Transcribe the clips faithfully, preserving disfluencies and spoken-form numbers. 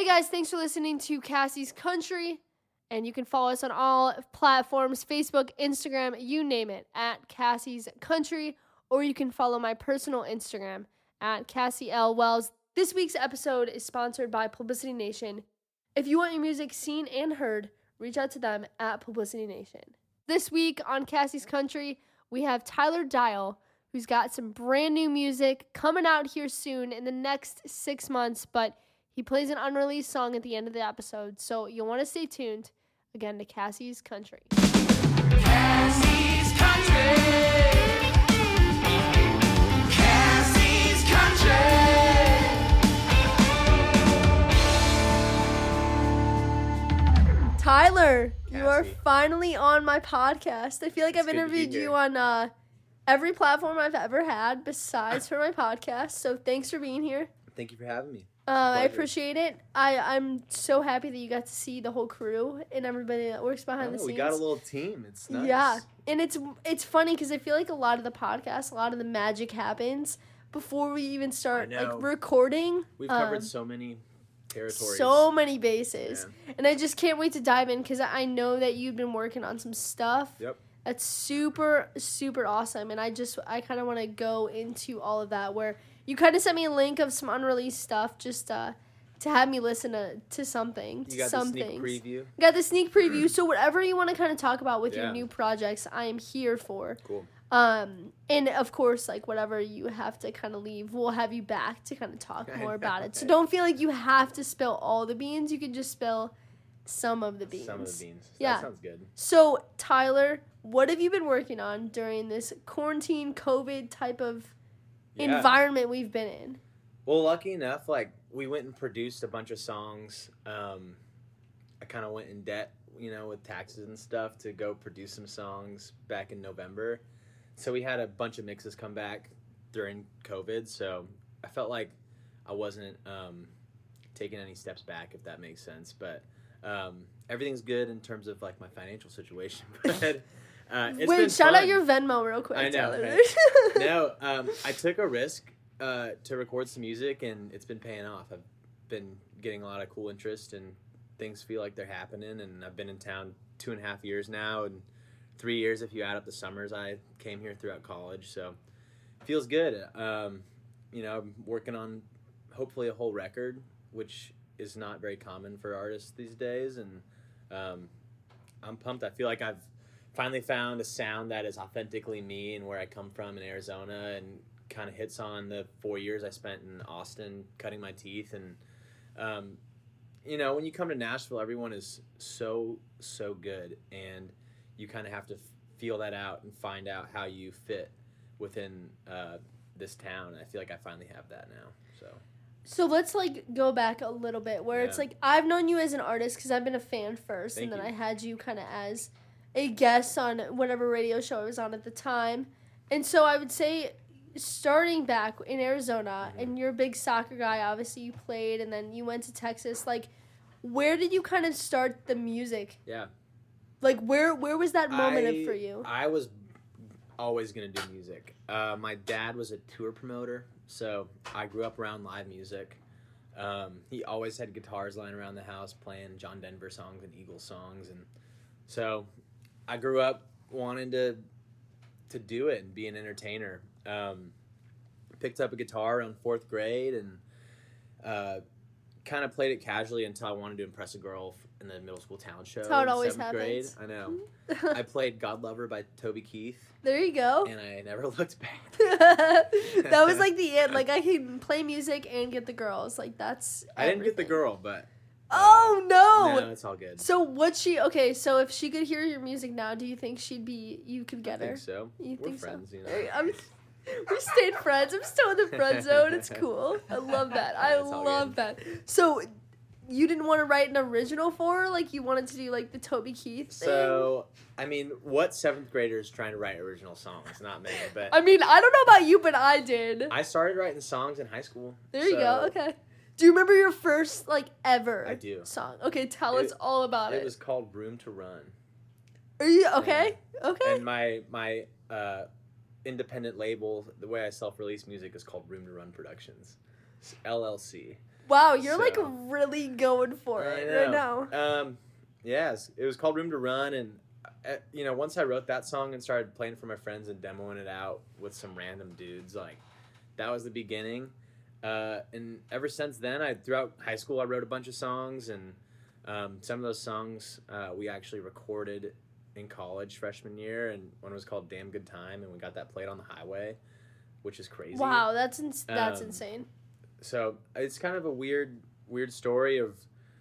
guys, thanks for listening to Cassie's Country. And you can follow us on all platforms, Facebook, Instagram, you name it, at Cassie's Country. Or you can follow my personal Instagram at Cassie L. Wells. This week's episode is sponsored by Publicity Nation. If you want your music seen and heard, reach out to them at Publicity Nation. This week on Cassie's Country, we have Tyler Dial, who's got some brand new music coming out here soon in the next six months, but he plays an unreleased song at the end of the episode, so you'll want to stay tuned, again, to Cassie's Country. Cassie's Country. Cassie's Country. Tyler, Cassie. you are finally on my podcast. I feel like It's I've good to be interviewed here. you on uh, every platform I've ever had besides for my podcast, so thanks for being here. Thank you for having me. Uh, I Pleasure. appreciate it. I, I'm so happy that you got to see the whole crew and everybody that works behind the Oh, scenes. we got a little team. It's nice. Yeah, and it's it's funny because I feel like a lot of the podcasts, a lot of the magic happens before we even start I know. like recording. We've um, covered so many territories. so many bases, Yeah. and I just can't wait to dive in because I know that you've been working on some stuff. Yep. That's super super awesome, and I just I kind of want to go into all of that. Where you kind of sent me a link of some unreleased stuff, just uh, to have me listen to to something. To You got some the sneak things. preview. Got the sneak preview. So whatever you want to kind of talk about with your Yeah. new projects, I am here for. Cool. Um, and of course, like whatever you have to kind of leave, we'll have you back to kind of talk I more about it. So know. don't feel like you have to spill all the beans. You can just spill some of the beans. Some of the beans. Yeah. That sounds good. So Tyler, what have you been working on during this quarantine, COVID type of Yeah. environment we've been in? Well, lucky enough, like we went and produced a bunch of songs. Um, I kind of went in debt, you know, with taxes and stuff to go produce some songs back in November. So we had a bunch of mixes come back during COVID. So I felt like I wasn't um, taking any steps back, if that makes sense. But um, everything's good in terms of like my financial situation. But uh, it's Wait, been shout out fun. your Venmo real quick, I know, Tyler. right? No, um, I took a risk uh, to record some music, and it's been paying off. I've been getting a lot of cool interest, and things feel like they're happening. And I've been in town two and a half years now, and three years if you add up the summers I came here throughout college. So it feels good. Um, you know, I'm working on hopefully a whole record, which is not very common for artists these days, and um, I'm pumped. I feel like I've finally found a sound that is authentically me and where I come from in Arizona, and kind of hits on the four years I spent in Austin cutting my teeth. And um, you know, when you come to Nashville, everyone is so so good, and you kind of have to f- feel that out and find out how you fit within uh, this town. And I feel like I finally have that now. So So let's like go back a little bit where it's Yeah. like I've known you as an artist because I've been a fan first, Thank and then you. I had you kind of as a guest on whatever radio show I was on at the time. And so I would say starting back in Arizona, Mhm. and you're a big soccer guy, obviously you played, and then you went to Texas. Like, where did you kind of start the music? yeah. Like, where where was that moment I, of for you? I was always going to do music. Uh, my dad was a tour promoter, so I grew up around live music. Um, he always had guitars lying around the house playing John Denver songs and Eagles songs. And so I grew up wanting to to do it and be an entertainer. Um, picked up a guitar around fourth grade and uh, kind of played it casually until I wanted to impress a girl in the middle school talent show. That's how it in always seventh grade. happens. I know. I played God Lover by Toby Keith, There you go. and I never looked back. That was like the end. Like, I can play music and get the girls. Like, that's I didn't get the everything. girl, but Oh no! no, it's all good. So what she okay? So if she could hear your music now, do you think she'd be? You could I get her. think so. You We're think friends, so? you know. Hey, I'm, we stayed friends. I'm still in the friend zone. It's cool. I love that. I It's all love that. So you didn't want to write an original for her? Like you wanted to do like the Toby Keith thing? So, I mean, what seventh grader is trying to write original songs? Not many, but I mean, I don't know about you, but I did. I started writing songs in high school. There you go. so Okay. Do you remember your first like ever I do. song? Okay, tell It- us all about it. It was called Room to Run. Are you okay? Okay. And my my uh, independent label, the way I self-release music, is called Room to Run Productions, it's L L C. Wow, you're So- like really going for I it right know. now. Um, yes, it was called Room to Run, and uh, you know, once I wrote that song and started playing it for my friends and demoing it out with some random dudes, like that was the beginning. Uh, and ever since then, I throughout high school I wrote a bunch of songs, and um, some of those songs uh, we actually recorded in college freshman year, and one was called Damn Good Time, and we got that played on the highway, which is crazy. Wow, that's ins- that's Um, insane. So it's kind of a weird weird story of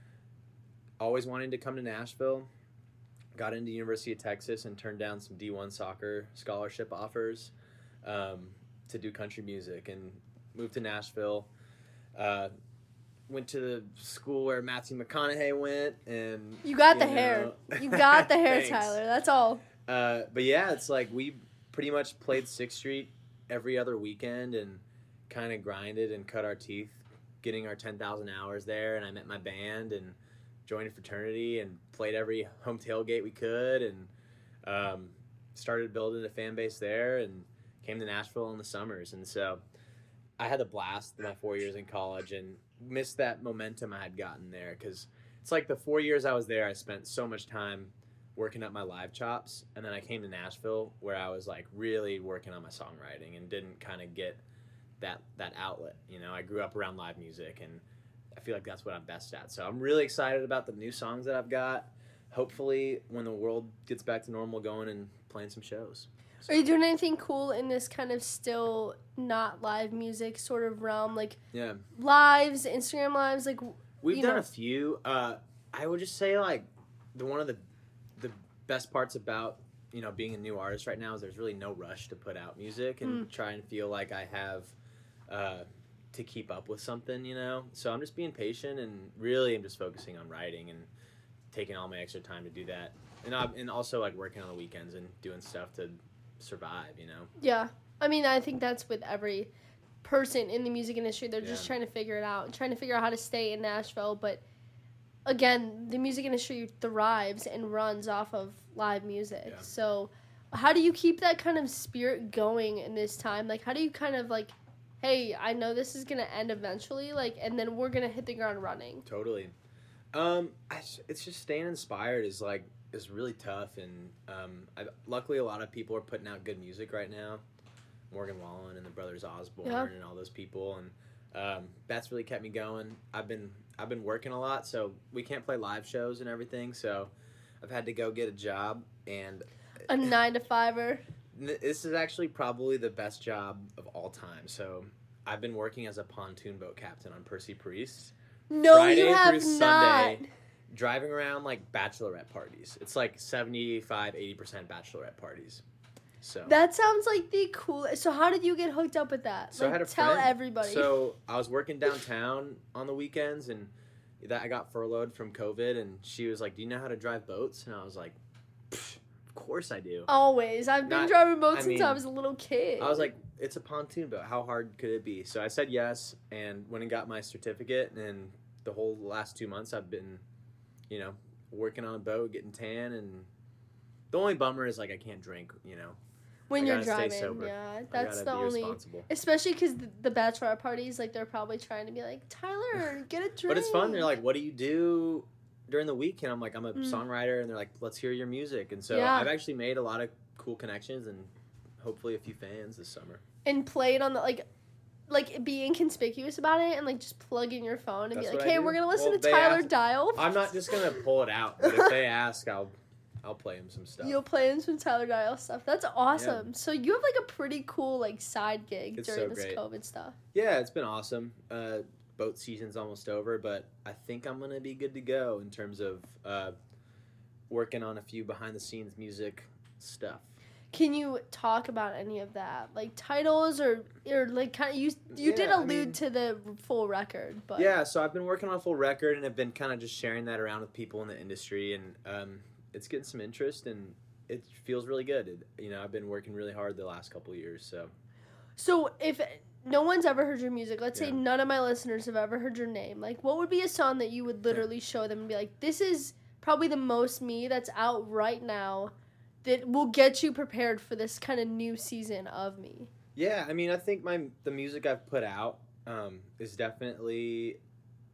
always wanting to come to Nashville. Got into University of Texas and turned down some D one soccer scholarship offers um, to do country music, and moved to Nashville. Uh, went to the school where Matthew McConaughey went, and You got you the know- hair. You got the hair, Thanks. Tyler. That's all. Uh, but yeah, it's like we pretty much played Sixth Street every other weekend and kind of grinded and cut our teeth getting our ten thousand hours there. And I met my band and joined a fraternity and played every home tailgate we could, and um, started building a fan base there, and came to Nashville in the summers. And so I had a blast my four years in college and missed that momentum I had gotten there, because it's like the four years I was there, I spent so much time working up my live chops, and then I came to Nashville where I was like really working on my songwriting and didn't kind of get that that outlet. You know, I grew up around live music, and I feel like that's what I'm best at. So I'm really excited about the new songs that I've got. Hopefully when the world gets back to normal, going and playing some shows. Are you doing anything cool in this kind of still not live music sort of realm, like Yeah, lives, Instagram lives, like we've you done know. a few. Uh, I would just say like the one of the the best parts about, you know, being a new artist right now is there's really no rush to put out music and try and feel like I have uh, to keep up with something, you know. So I'm just being patient, and really I'm just focusing on writing and taking all my extra time to do that, and I, and also like working on the weekends and doing stuff to survive, you know. Yeah. I mean, I think that's with every person in the music industry. They're just Yeah. trying to figure it out, trying to figure out how to stay in Nashville. But again, the music industry thrives and runs off of live music. Yeah. So how do you keep that kind of spirit going in this time? Like, how do you kind of like, hey, I know this is going to end eventually, like, and then we're going to hit the ground running. Totally. Um, I, it's just staying inspired is like is really tough, and um, I, luckily a lot of people are putting out good music right now. Morgan Wallen and the Brothers Osborne Yeah. and all those people, and um, that's really kept me going. I've been I've been working a lot, so we can't play live shows and everything. So I've had to go get a job, and A nine to fiver. N- This is actually probably the best job of all time. So I've been working as a pontoon boat captain on Percy Priest, No, Friday you have through not. Sunday, driving around like bachelorette parties. It's like seventy-five, eighty percent bachelorette parties. So That sounds like the coolest. So how did you get hooked up with that? So like, I had a tell friend. everybody. So I was working downtown on the weekends, and that I got furloughed from COVID, and she was like, "Do you know how to drive boats?" And I was like, "Pfft, "Of course I do." Always. I've been Not- driving boats I since mean, I was a little kid. I was like, "It's a pontoon boat. How hard could it be?" So I said yes, and went and got my certificate. And the whole last two months, I've been, you know, working on a boat, getting tan, and the only bummer is like I can't drink. You know, when I you're gotta stay driving, sober. yeah, I that's gotta the be only. responsible. Especially because the, the bachelorette parties, like they're probably trying to be like, Tyler, get a drink. But it's fun. They're like, "What do you do during the week?" And I'm like, "I'm a Mm. songwriter," and they're like, "Let's hear your music." And so Yeah. I've actually made a lot of cool connections and hopefully a few fans this summer. and play it on the like, like be inconspicuous about it and like just plug in your phone and That's be like, what I hey, do. we're gonna listen Well, to they Tyler asked- Dial. I'm not just gonna pull it out, but if they ask, I'll I'll play them some stuff. You'll play in some Tyler Dial stuff. That's awesome. So you have like a pretty cool like side gig It's during so this great. COVID stuff. Yeah, it's been awesome. Uh, boat season's almost over, but I think I'm gonna be good to go in terms of uh, working on a few behind the scenes music stuff. Can you talk about any of that, like titles or or like kind of you you did Yeah, I allude mean- to the full record, but Yeah, so I've been working on a full record, and have been kind of just sharing that around with people in the industry, and um, it's getting some interest, and it feels really good. It, you know, I've been working really hard the last couple of years, so So if no one's ever heard your music, let's say Yeah. none of my listeners have ever heard your name, like what would be a song that you would literally show them and be like, this is probably the most me that's out right now that will get you prepared for this kind of new season of me? yeah. I mean, I think my the music I've put out um, is definitely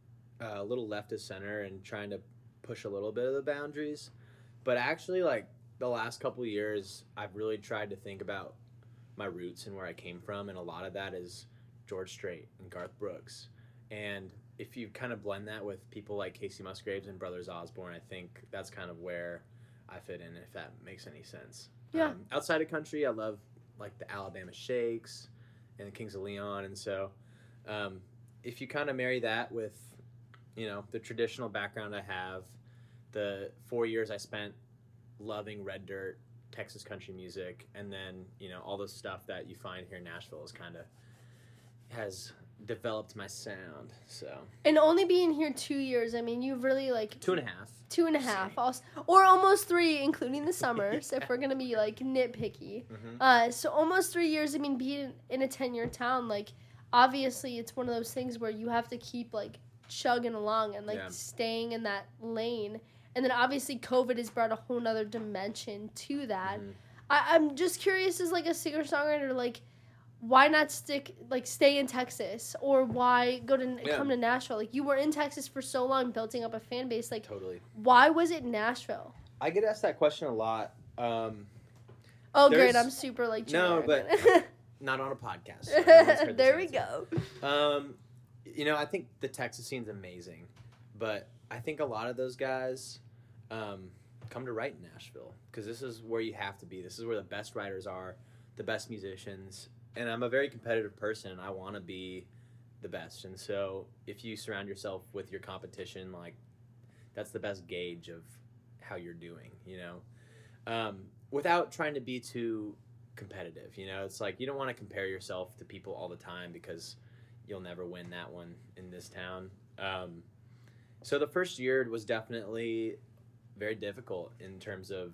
uh, a little left of center and trying to push a little bit of the boundaries. But actually, like, the last couple years, I've really tried to think about my roots and where I came from, and a lot of that is George Strait and Garth Brooks. And if you kind of blend that with people like Casey Musgraves and Brothers Osborne, I think that's kind of where I fit in, if that makes any sense. Yeah. Um, outside of country, I love, like, the Alabama Shakes and the Kings of Leon, and so um, if you kind of marry that with, you know, the traditional background I have, the four years I spent loving red dirt, Texas country music, and then, you know, all the stuff that you find here in Nashville is kind of has developed my sound. So And only being here two years, I mean, you've really, like... two and a half. Two and a half. Also, or almost three, including the summers, if we're going to be, like, nitpicky. Mm-hmm. Uh, so almost three years, I mean, being in a ten-year town, like, obviously it's one of those things where you have to keep, like, chugging along and, like, Yeah. staying in that lane. And then obviously COVID has brought a whole nother dimension to that. Mhm. I, I'm just curious as, like, a singer-songwriter, like, why not stick, like, stay in Texas? Or why go to Yeah. come to Nashville? Like, you were in Texas for so long, building up a fan base. Like, Totally. why was it Nashville? I get asked that question a lot. Um, Oh, There's- great. I'm super, like, No, generic. not on a podcast. so no one's heard this There we answer. go. Um, you know, I think the Texas scene's amazing, but I think a lot of those guys um, come to write in Nashville because this is where you have to be. This is where the best writers are, the best musicians, and I'm a very competitive person, and I want to be the best. And so if you surround yourself with your competition, like, that's the best gauge of how you're doing, you know, um, without trying to be too competitive. You know, it's like you don't want to compare yourself to people all the time because you'll never win that one in this town. Um, so the first year was definitely very difficult in terms of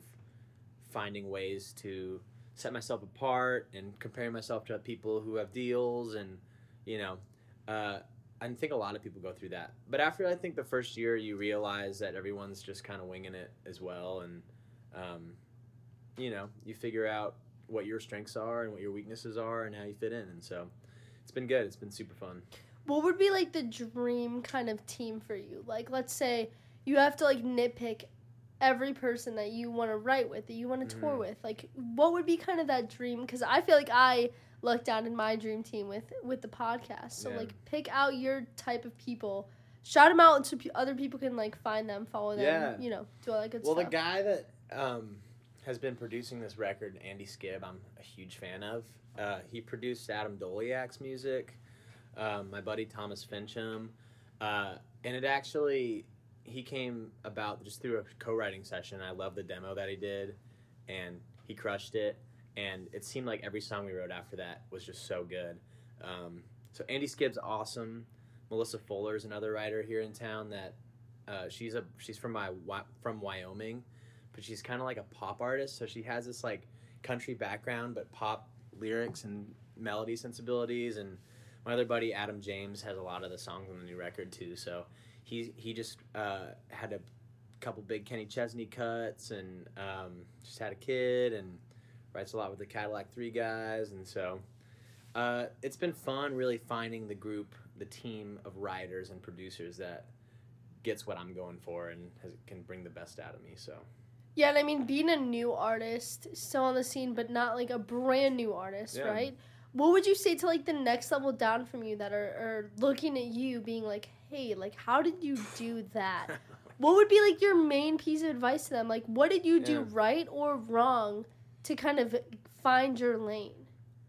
finding ways to set myself apart and comparing myself to people who have deals, and you know, uh, I think a lot of people go through that. But after I think the first year, you realize that everyone's just kind of winging it as well, and um, you know, you figure out what your strengths are and what your weaknesses are and how you fit in. And so it's been good. It's been super fun. What would be, like, the dream kind of team for you? Like, let's say you have to, like, nitpick every person that you want to write with, that you want to tour Mhm. with. Like, what would be kind of that dream? Because I feel like I lucked out in my dream team with, with the podcast. So, Yeah. like, pick out your type of people. Shout them out so pe- other people can, like, find them, follow them, Yeah. you know, do all that good Well, stuff. the guy that um, has been producing this record, Andy Skibb, I'm a huge fan of. Uh, he produced Adam Doliak's music, um, my buddy Thomas Fincham, uh, and it actually, he came about just through a co-writing session. I love the demo that he did, and he crushed it, and it seemed like every song we wrote after that was just so good. Um, so Andy Skibb's awesome. Melissa Fuller's another writer here in town that uh, she's a she's from my from Wyoming, but she's kind of like a pop artist. So she has this like country background, but pop lyrics and melody sensibilities. And my other buddy Adam James has a lot of the songs on the new record too. So he he just uh, had a couple big Kenny Chesney cuts, and um, just had a kid, and writes a lot with the Cadillac Three guys. And so uh, it's been fun really finding the group, the team of writers and producers that gets what I'm going for and has, can bring the best out of me. So Yeah, and I mean, being a new artist, still on the scene, but not, like, a brand new artist, Yeah. right? What would you say to, like, the next level down from you that are, are looking at you being like, hey, like, how did you do that? What would be, like, your main piece of advice to them? Like, what did you do Yeah. right or wrong to kind of find your lane?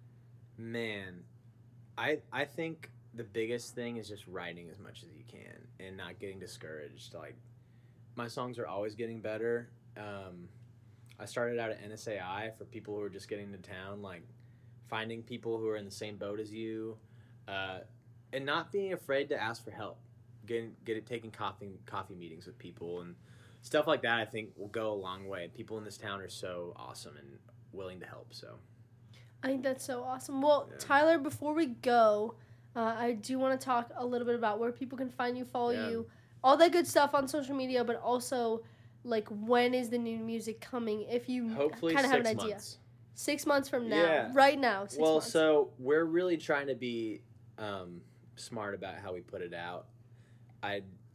Man, I I think the biggest thing is just writing as much as you can and not getting discouraged. Like, my songs are always getting better. Um, I started out at N S A I for people who are just getting to town, like finding people who are in the same boat as you, uh, and not being afraid to ask for help. Getting get it taking coffee coffee meetings with people and stuff like that. I think will go a long way. People in this town are so awesome and willing to help. So. I think that's so awesome. Well, Yeah. Tyler, before we go, uh, I do want to talk a little bit about where people can find you, follow Yeah. you, all that good stuff on social media, but also, like, when is the new music coming? If you Hopefully kind of have six an idea. months. Six months from now. Yeah. Right now, six well, months. so we're really trying to be um, smart about how we put it out. I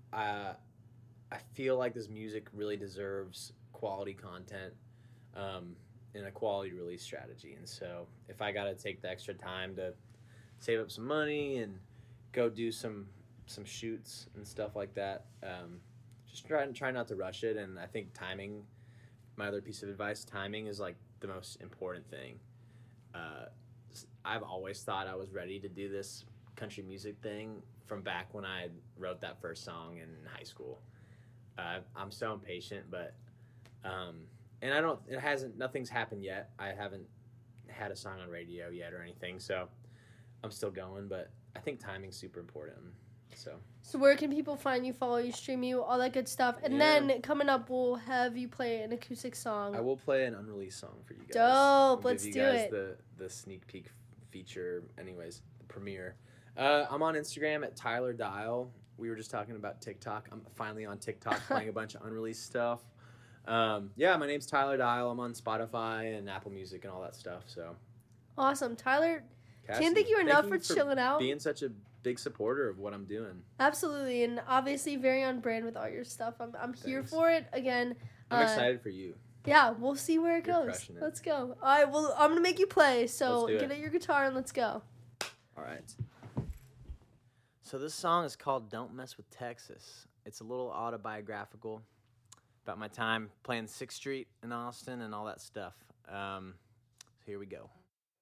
uh, I feel like this music really deserves quality content um, and a quality release strategy. And so if I got to take the extra time to save up some money and go do some some shoots and stuff like that, um, just try try not to rush it. And I think timing, my other piece of advice, timing is like the most important thing. Uh, I've always thought I was ready to do this country music thing from back when I wrote that first song in high school. Uh, I'm so impatient, but um, and I don't. It hasn't. Nothing's happened yet. I haven't had a song on radio yet or anything, so I'm still going. But I think timing's super important. So. So where can people find you, follow you, stream you, all that good stuff? And Yeah. then coming up, we'll have you play an acoustic song. I will play an unreleased song for you guys. Dope, I'll let's give do you guys it. The the sneak peek feature. Anyways, the premiere. Uh, I'm on Instagram at Tyler Dial. We were just talking about TikTok. I'm finally on TikTok playing a bunch of unreleased stuff. Um, yeah, my name's Tyler Dial. I'm on Spotify and Apple Music and all that stuff. So Awesome. Tyler, Cassie, can't thank you thank enough for chilling out. Being such a big supporter of what I'm doing. Absolutely. And obviously very on brand with all your stuff. I'm, I'm here Thanks. for it. Again, I'm uh, excited for you. yeah, we'll see where it You're goes. crushing it. Let's go. All right, well, I'm going to make you play. So Let's do get it. at your guitar and let's go. All right. So this song is called Don't Mess with Texas. It's a little autobiographical about my time playing sixth Street in Austin and all that stuff. Um, so here we go.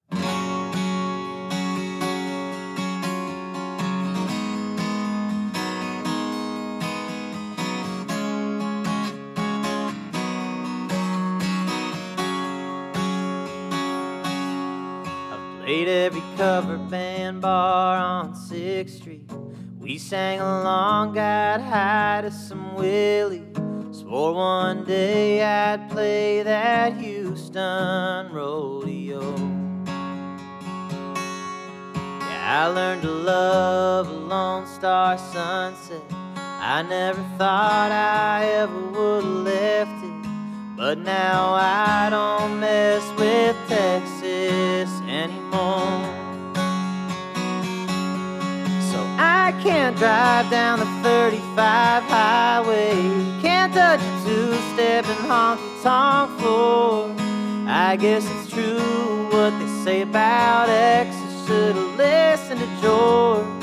I've played every cover band bar on sixth Street. We sang along, got high to some Willie. Swore one day I'd play that Houston rodeo. Yeah, I learned to love a Lone Star sunset. I never thought I ever would have left it, but now I don't mess with Texas anymore. I can't drive down the thirty-five highway, can't touch a two-step and honky-tonk floor. I guess it's true what they say about exes, should've listened to George.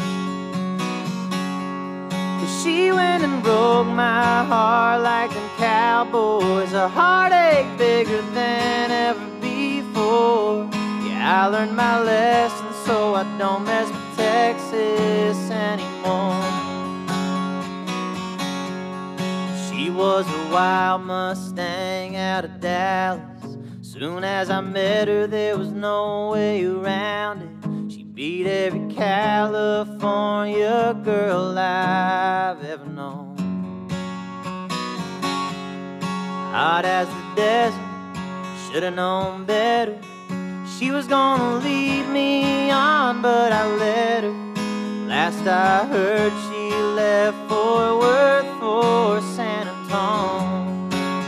'Cause she went and broke my heart like them cowboys, a heartache bigger than ever before. Yeah, I learned my lesson, so I don't mess with Texas anymore. She was a wild Mustang out of Dallas. Soon as I met her, there was no way around it. She beat every California girl I've ever known. Hot as the desert, should've known better. She was gonna lead me on, but I let her. Last I heard, she left Fort Worth for San Antonio.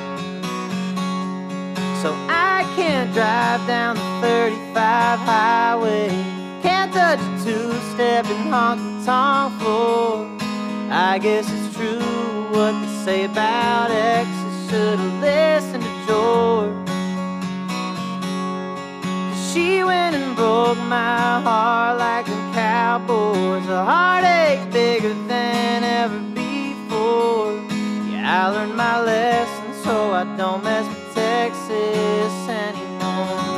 So I can't drive down the thirty-five highway, can't touch a two-step and honky-tonk floor. I guess it's true what they say about exes, should've listened to George. She went and broke my heart like them cowboys, a heartache bigger than ever before. Yeah, I learned my lesson, so I don't mess with Texas anymore.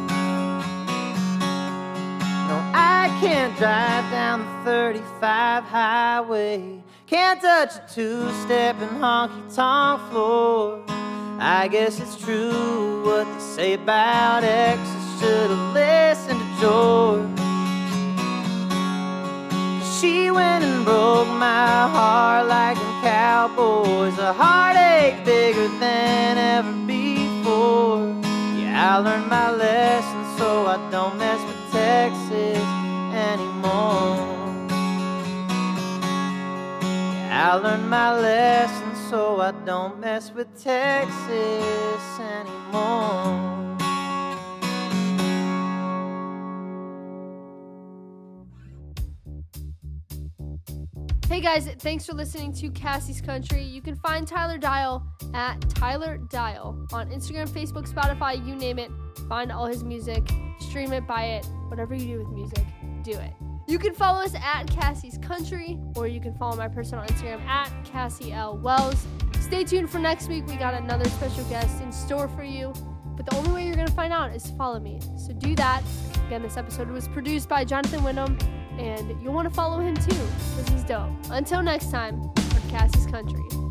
No, I can't drive down the thirty-five highway, can't touch a two-step and honky-tonk floor. I guess it's true what they say about exes, should've listened to George. She went and broke my heart like them cowboys, a heartache bigger than ever before. Yeah, I learned my lesson, so I don't mess with Texas anymore. Yeah, I learned my lesson, so I don't mess with Texas anymore. Hey guys, thanks for listening to Cassie's Country. You can find Tyler Dial at Tyler Dial on Instagram, Facebook, Spotify, you name it. Find all his music, stream it, buy it, whatever you do with music, do it. You can follow us at Cassie's Country, or you can follow my personal Instagram at Cassie L. Wells. Stay tuned for next week. We got another special guest in store for you, but the only way you're going to find out is to follow me. So do that. Again, this episode was produced by Jonathan Wyndham, and you'll want to follow him too, because he's dope. Until next time, for Cassie's Country.